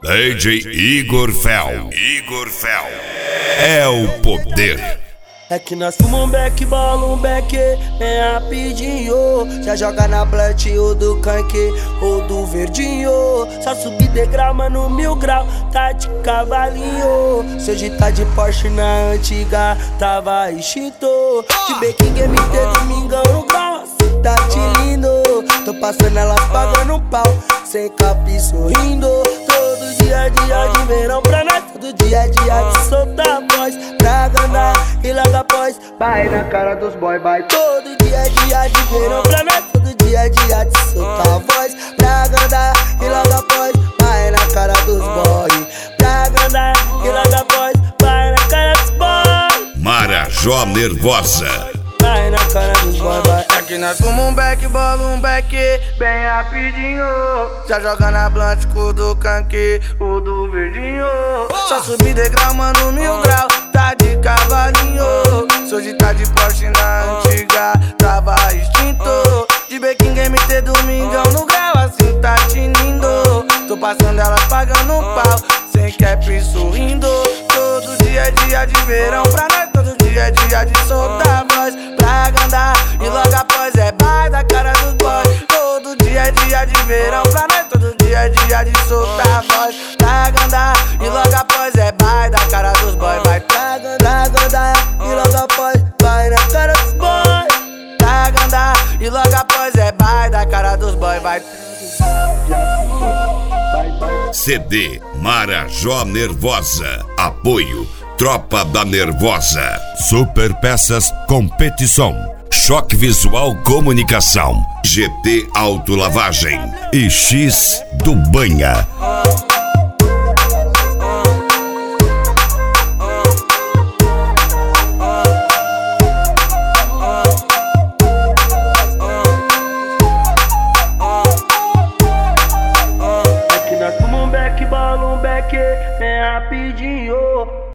DJ Igor Fel. É o poder. É que nós fumamos um beck, bola um beck, bem rapidinho. Já joga na blunt ou do canque ou do verdinho. Só subir degrau, mano, 1000 grau, tá de cavalinho. Se hoje tá de Porsche na antiga, tava extinto. De Beking MT, domingão no grau, tá te lindo. Tô passando elas pagando um pau, sem cap sorrindo. Todo dia de verão pra nós, todo dia de soltar a voz pra agandar e logo após vai na cara dos boy, vai. Todo dia de verão pra nós, todo dia de soltar a voz pra agandar e logo após vai na cara dos boy, pra agandar e logo após vai na cara dos boy. Marajó Nervosa. Vai na cara dos boy, vai. É que nós fumamos um beck, bola um beck, bem rapidinho. Já joga na blunt com do canque, o do verdinho. Só subir degrau, mano, 1000 grau, tá de cavalinho. Se hoje tá de Porsche na antiga, tava extinto. De Beking MT, domingão no grau, assim tá tinindo. Tô passando elas pagando um pau, sem cap sorrindo. Todo dia de verão pra nós, todo dia de soltar a voz pra agandar e logo após é vai da cara dos boy. Todo dia de verão pra nós, todo dia de soltar a voz pra agandar e logo após é vai da cara dos boy. Vai pra agandar e logo após vai na cara dos boy. Pra agandar e logo após é vai da cara dos boy. Vai. CD Marajó Nervosa. Apoio Tropa da Nervosa. Super Peças Competição. Choque Visual Comunicação. GT Autolavagem. E X do Banha. É que nós fumamos um beck, bola um beck, bem rapidinho.